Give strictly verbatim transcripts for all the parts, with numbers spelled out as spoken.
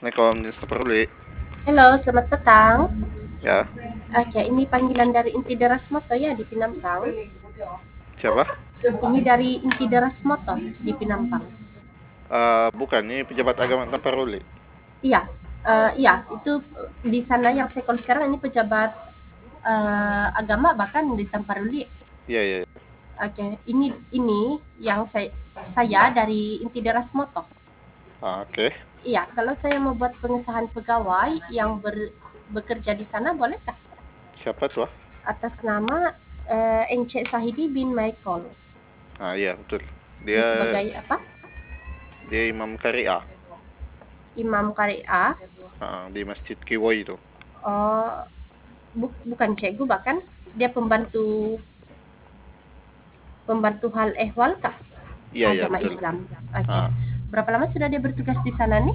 Assalamualaikum, mister Peruli. Halo, selamat petang. Ya, Oke, ini panggilan dari Inti Deras Moto ya di Pinampang. siapa? Ini dari Inti Deras Moto di Pinampang. Eh, bukan, ini pejabat agama tanpa Peruli. Iya, eh, iya itu di sana yang saya call sekarang ini pejabat eh, agama bahkan di Tamparuli. Iya, iya, iya. Oke, ini ini yang saya saya dari Inti Deras Moto. Ah, oke. Iya, kalau saya mau buat pengesahan pegawai yang ber, bekerja di sana bolehkah? Siapa tuh? Ah? Atas nama eh, Encik Sahidi bin Michael. Ah, iya, betul. Dia Dia sebagai apa? dia Imam Kariah. Imam Kariah. Ah, di Masjid Kiwoi itu. Oh, bu- bukan cikgu bahkan dia pembantu pembantu hal ehwal kah Iya, iya, agama betul. Islam. Oke. Okay. Ah, Berapa lama sudah dia bertugas di sana nih?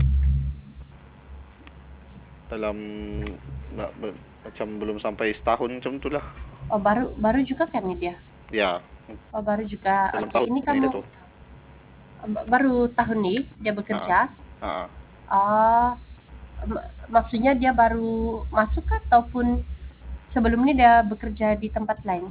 dalam nggak be- macam belum sampai setahun macam itulah. Oh, baru baru juga kan nih dia. Ya, Oh, baru juga. dalam Oke, okay. tahun Ini ini kamu tuh. baru tahun nih dia Ah, bekerja. ah. Oh, maksudnya dia baru masuk kah ataupun sebelumnya dia bekerja di tempat lain?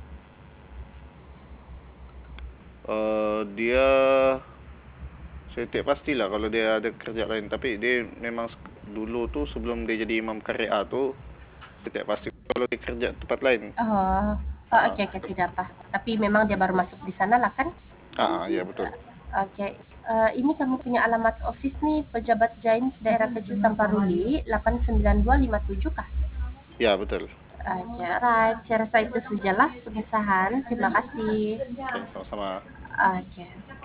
Eh, dia saya tidak pastilah kalau dia ada kerja lain, tapi dia memang sek- dulu tuh sebelum dia jadi Imam Kariah tuh saya tidak pasti kalau dia kerja tempat lain. Oh, oh Ah, oke okay, oke okay, tidak apa. Tapi memang dia baru masuk di sana lah kan? ah, ya betul. Oke, eh, ini kami punya alamat office nih, Pejabat Jains Daerah Kecil Tamparuli, delapan sembilan dua lima tujuh kah? Ya betul. Oke, alright. Saya rasa itu sajalah pengesahan. Terima kasih. Oke, sama-sama. Oke.